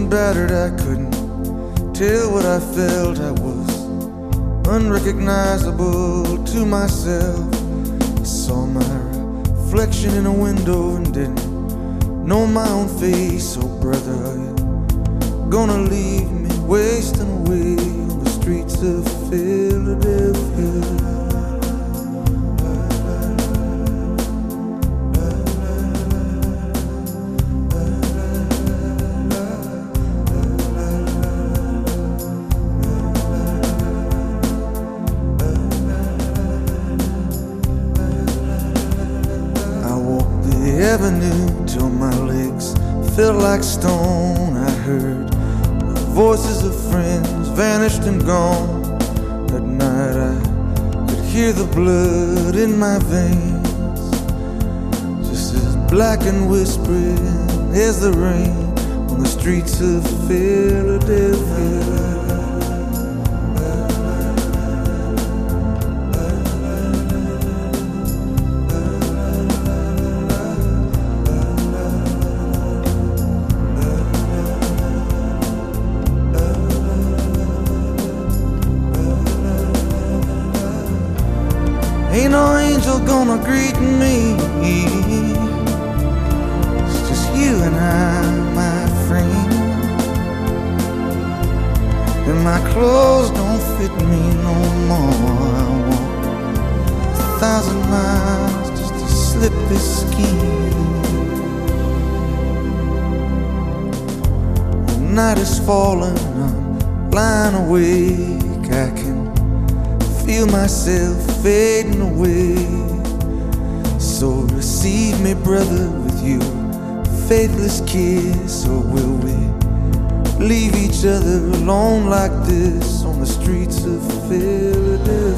battered, I couldn't tell what I felt. I was unrecognizable to myself. I saw my reflection in a window and didn't know my own face. Oh brother, are you gonna leave me wasting away on the streets of Philadelphia? Avenue till my legs felt like stone. I heard the voices of friends vanished and gone. At night I could hear the blood in my veins, just as black and whispering as the rain on the streets of Philadelphia. Ain't no angel gonna greet me. It's just you and I, my friend. And my clothes don't fit me no more. I walk 1,000 miles just to slip this skin. The night is falling, I'm lying awake. I can feel myself fading away. So receive me, brother, with you faithless kiss. Or will we leave each other alone like this on the streets of Philadelphia?